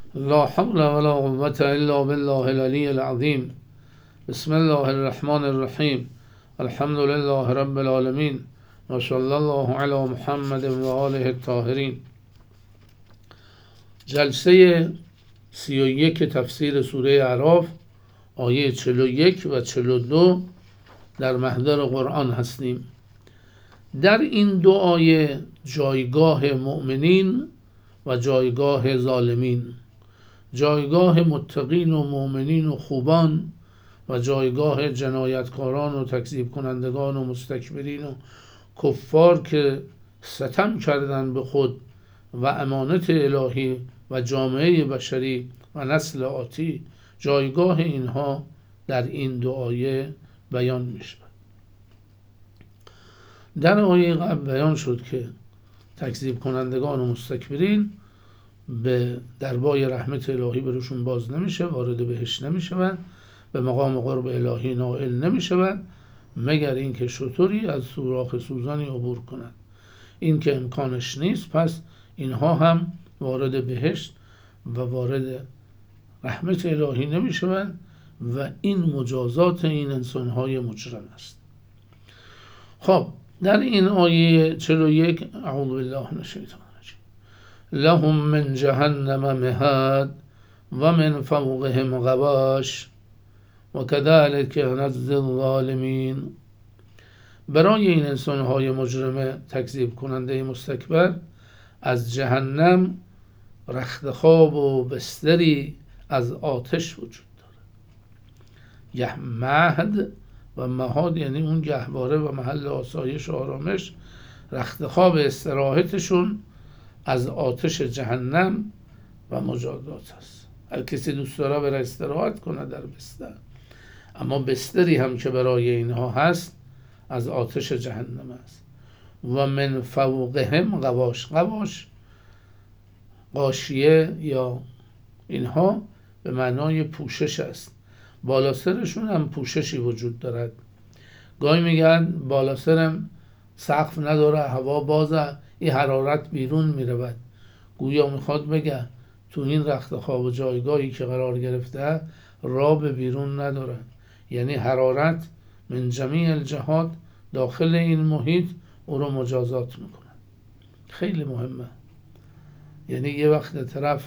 لا حول ولا قوة إلا بالله العلي العظيم. بسم الله الرحمن الرحیم. الحمد لله رب العالمین و صلی الله علی محمد و آله الطاهرین. جلسه 31 تفسیر سوره اعراف آیه 41 و 42 در محضر قرآن هستیم. در این دو آیه جایگاه مؤمنین و جایگاه ظالمین، جایگاه متقین و مؤمنین و خوبان و جایگاه جنایتکاران و تکذیب کنندگان و مستکبرین و کفار که ستم کردن به خود و امانت الهی و جامعه بشری و نسل آتی، جایگاه اینها در این دو آیه بیان می شود. در آیه قبل بیان شد که تکذیب کنندگان و مستکبرین به دربای رحمت الهی برشون باز نمیشه، وارد بهشت نمیشوند، به مقام قرب الهی نائل نمیشوند مگر اینکه شتری از سوراخ سوزانی عبور کنند. این که امکانش نیست، پس اینها هم وارد بهشت و وارد رحمت الهی نمیشوند و این مجازات این انسانهای مجرم است. خب در این آیه 41 اعوذ بالله من الشیطان الرجیم لهم من جهنم مهاد و من فوقهم غواش و کذلک نجزی الظالمین. برای این انسانهای مجرم تکذیب کننده مستکبر از جهنم رختخواب و بستری از آتش وجود داره. مهد و مهاد یعنی اون گهواره و محل آسایش و آرامش، رختخواب استراحتشون از آتش جهنم و مجازات است. هر کسی دوست داره بره استراحت کنه در بستر، اما بستری هم که برای اینها هست از آتش جهنم است. و من فوقهم غواش، غواش غاشیه یا اینها به معنای پوشش است. بالا سرشون هم پوششی وجود دارد. گاهی میگن بالا سرم سقف نداره، هوا بازه، این حرارت بیرون میرود. گویا میخواد بگه تو این رختخواب و جایگاهی که قرار گرفته راه به بیرون نداره، یعنی حرارت من جمیع الجهات داخل این محیط او رو مجازات میکنه. خیلی مهمه. یعنی یه وقت طرف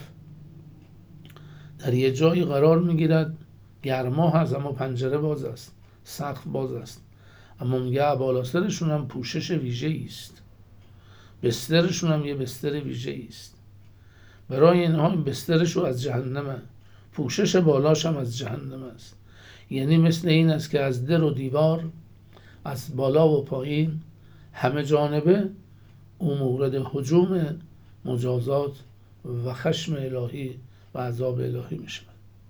در یه جایی قرار میگیرد، گرما هست اما پنجره باز است، سقف باز است، اما میگه بالا سرشون هم پوشش ویژه‌ای است، بسترشون هم یه بستر ویژه‌ای است. برای اینها این بسترشون از جهنمه، پوشش بالاش هم از جهنم است. یعنی مثل این است که از در و دیوار، از بالا و پایین، همه جانبه او مورد هجوم مجازات و خشم الهی و عذاب الهی میشه.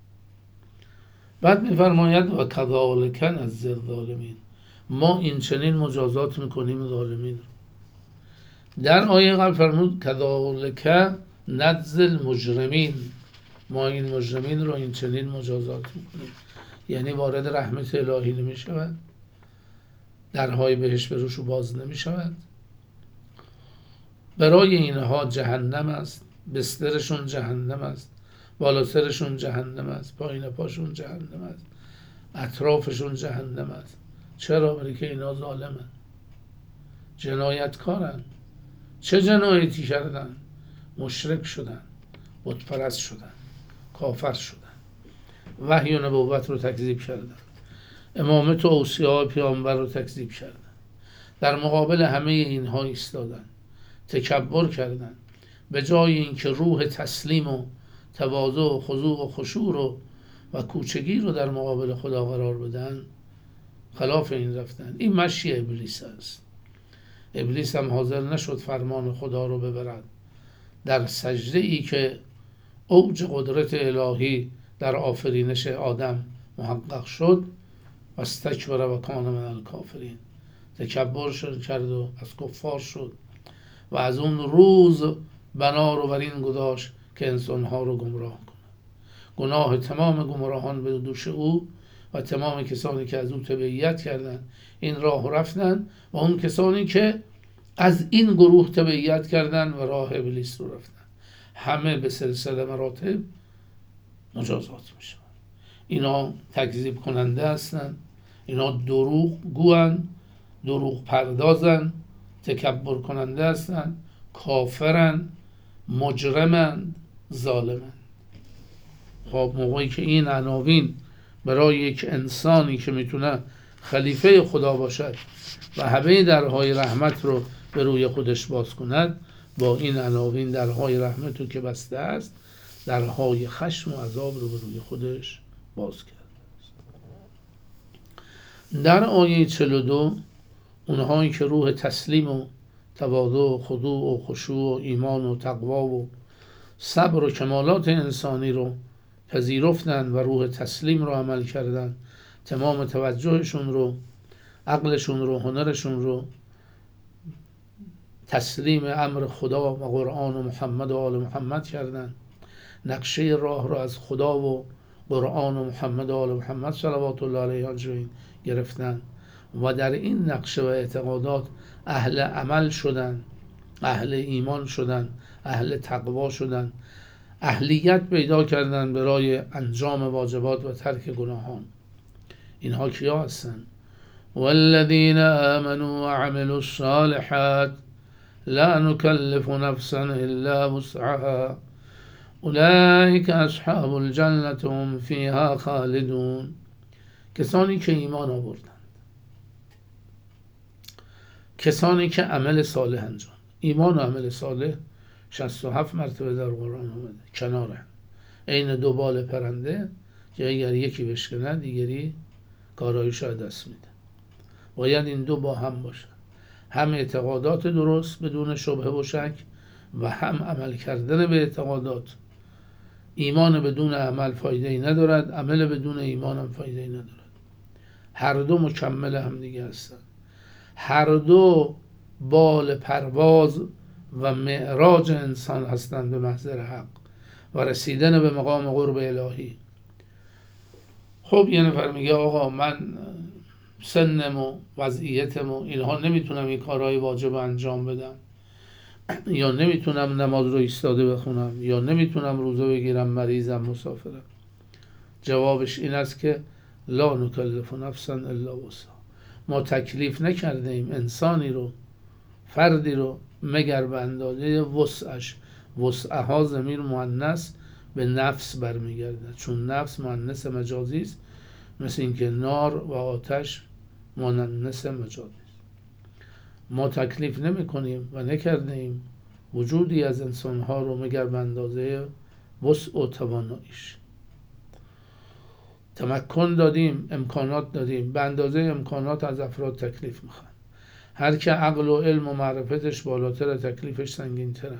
بعد میفرماید و کذالک نجزی الظالمین، ما این چنین مجازات میکنیم ظالمین. در آیه قبل فرمود کذالک نجزی المجرمین، ما این مجرمین رو این چنین مجازات میکنیم، یعنی وارد رحمت الهی نمیشود، درهای بهشت به روش باز نمیشود. برای اینها جهنم است، بسترشون جهنم است، بالا سرشون جهنم است، پایین پاشون جهنم است، اطرافشون جهنم است. چرا؟ برای که اینا ظالمن، جنایتکارن. چه جنایتی کردن؟ مشرک شدن، بت پرست شدن، کافر شدن، وحی و نبوت رو تکذیب کردن، امامت و اوصیاء پیامبر رو تکذیب کردن، در مقابل همه اینها ایستادن، تکبر کردن. به جای اینکه روح تسلیم و تواضع و خضوع و خشوع و کوچگی رو در مقابل خدا قرار بدن، خلاف این رفتن. این مشی ابلیس است. ابلیس هم حاضر نشد فرمان خدا رو ببرد. در سجده ای که اوج قدرت الهی در آفرینش آدم محقق شد، واستکبر و کان من الکافرین، تکبر کرد و از کفار شد و از اون روز بنا رو بر این گذاشت که انسانها رو گمراه کنه. گناه تمام گمراهان به دوش او و تمام کسانی که از او تبعیت کردند این راه رفتن، و اون کسانی که از این گروه تبعیت کردند و راه ابلیس رو رفتن، همه به سلسله مراتب مجازات می شود. اینا تکذیب کننده هستن، اینا دروغ گوان، دروغ پردازن، تکبر کننده هستن، کافرن، مجرمن، ظالمن. خب موقعی که این عناوین برای یک انسانی که میتونه خلیفه خدا باشد و همه درهای رحمت رو به روی خودش باز کند، با این عناوین درهای رحمت رو که بسته است، درهای خشم و عذاب رو به روی خودش باز کرد. در آیه 42 اونهایی که روح تسلیم و تواضع و خضوع و خشوع و ایمان و تقوا و صبر و کمالات انسانی رو پذیرفتن و روح تسلیم رو عمل کردن، تمام توجهشون رو، عقلشون رو، هنرشون رو تسلیم امر خدا و قرآن و محمد و آل محمد کردن، نقشه راه رو از خدا و قرآن و محمد و آل محمد صلوات الله علیه اجمعین گرفتن و در این نقشه و اعتقادات اهل عمل شدن، اهل ایمان شدن، اهل تقوا شدن، اهلیت پیدا کردن برای انجام واجبات و ترک گناهان. اینها کیا هستن؟ والذین آمنوا وعملوا الصالحات لا نكلف نفسا الا وسعها اولئک اصحاب الجنة هم فیها خالدون. کسانی که ایمان آوردند، کسانی که عمل صالح انجام. ایمان و عمل صالح 67 مرتبه در قرآن آمده، کناره، عین دو بال پرنده که اگر یکی بشکنه دیگری کارایش را دست میده. باید این دو با هم باشن، هم اعتقادات درست بدون شبهه و شک و هم عمل کردن به اعتقادات. ایمان بدون عمل فایده ای ندارد، عمل بدون ایمان هم فایده ای ندارد. هر دو مکمل هم دیگه هستن، هر دو بال پرواز و معراج انسان هستند به محضر حق و رسیدن به مقام قرب الهی. خب یه نفر میگه آقا من سنم و وضعیتم و اینها نمیتونم این کارهای واجب انجام بدم، یا نمیتونم نماز رو ایستاده بخونم، یا نمیتونم روزه بگیرم، مریضم، مسافرم. جوابش این است که لا نکلف نفسا الا وسعها. ما تکلیف نکرده ایم انسانی رو، فردی رو، مگر به اندازه وسعش. وسعها ضمیر مؤنث به نفس برمیگرده، چون نفس مؤنث مجازی است، مثل اینکه نار و آتش مؤنث مجازی است. ما تکلیف نمی کنیم و نکرده ایم وجودی از انسانها رو مگر به اندازه وسع و تواناییش. تمکن دادیم، امکانات دادیم، به اندازه امکانات از افراد تکلیف میخوان. هر که عقل و علم و معرفتش بالاتر، تکلیفش سنگین تره.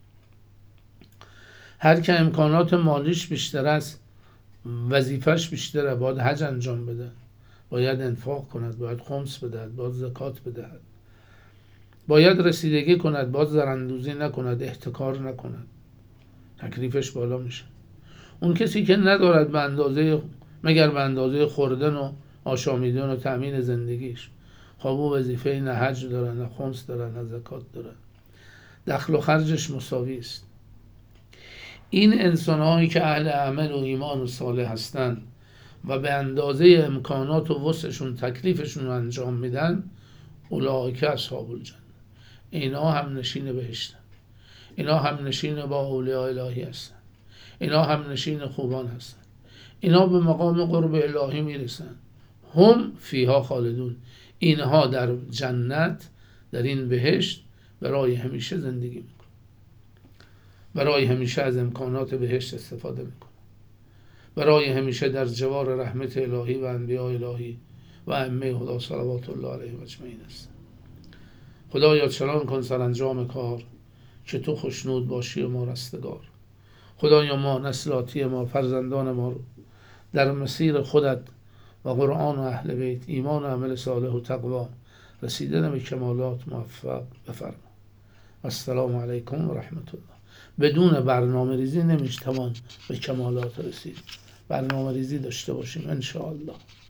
هر که امکانات مالیش بیشتر است، وظیفش بیشتره، باید حج انجام بده، باید انفاق کند، باید خمس بدهد، باید زکات بدهد، باید رسیدگی کند، باید زراندوزی نکند، احتکار نکند. تکلیفش بالا میشه. اون کسی که ندارد به اندازه، مگر به اندازه خوردن و آشامیدن و تأمین زندگیش، خب او وظیفه نه حج داره، نه خمس داره، نه زکات داره، دخل و خرجش مساوی است. این انسان‌هایی که اهل عمل و ایمان و صالح هستند و به اندازه امکانات و وسعشون تکلیفشون رو انجام میدن، اولئک اصحاب الجنة. اینا هم نشین بهشتن، اینا هم نشین با اولیاء الهی هستن، اینا هم نشین خوبان هستن، اینا به مقام قرب الهی میرسن. هم فیها خالدون. اینها در جنت، در این بهشت برای همیشه زندگی میکنن، برای همیشه از امکانات بهشت استفاده میکنن، برای همیشه در جوار رحمت الهی و انبیاء الهی و ائمه خدا صلوات الله علیهم اجمعین است. خدایا چنان کن سرانجام کار که تو خوشنود باشی و ما رستگار. خدایا ما نسلاتی ما، فرزندان ما رو در مسیر خودت و قرآن و اهل بیت، ایمان و عمل صالح و تقوا، رسیدن به کمالات موفق بفرما. السلام علیکم و رحمت الله. بدون برنامه ریزی نمیشه توان به کمالات رسید. برنامه ریزی داشته باشیم ان شاء الله.